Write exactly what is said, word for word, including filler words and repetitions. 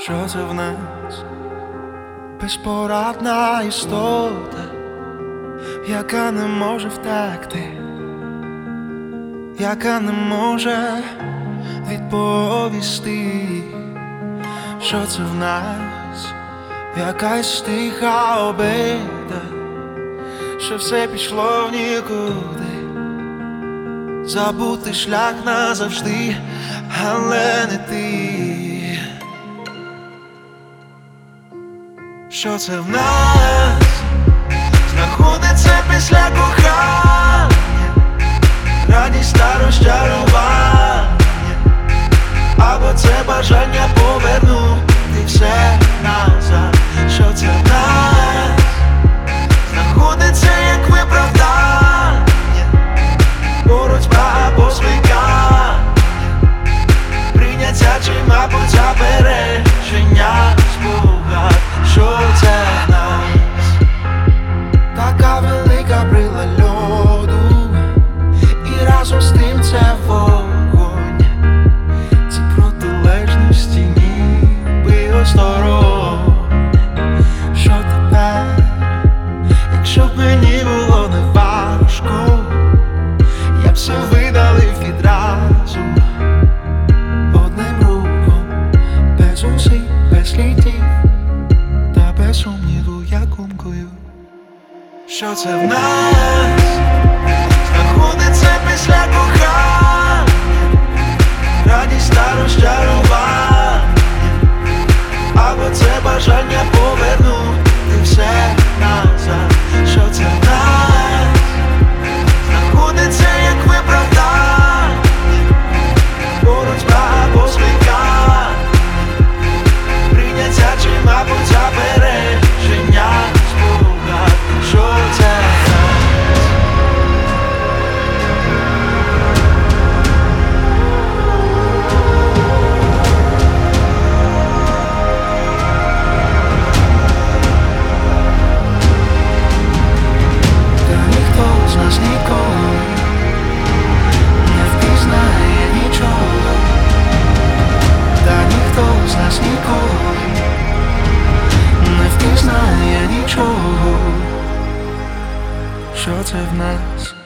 Що це в нас? Безпорадна істота, яка не може втекти, яка не може відповісти. Що це в нас? Якась тиха обида, що все пішло в нікуди, забути шлях назавжди, але не ти. Що це в нас? Знаходиться після кохання, радість та розчарування, або це бажання повернути все назад. Що це в нас? Знаходиться як виправдання, боротьба або звикання, прийняття чи, мабуть, заперечення, спогад. Що це в нас? Така велика брила льоду, і разом з тим це вогонь. Ці протилежності ніби осторонь. Що тепер, якщо б мені було не важко, я б все видалив відразу, одним рухом, без усіх, без слідів, без сумніву я кумкую. Що це в нас? Знаходиться після кохання, радість та розчарування, або це бажання повернути все назад. Що це в нас? Знаходиться як виправдання, боротьба або звикання, прийняття чи, мабуть, заперечення, спогад. Що це в нас? Та ніхто з нас ніколи не впізнає нічого. Та ніхто з нас ніколи не впізнає нічого. Що це в нас?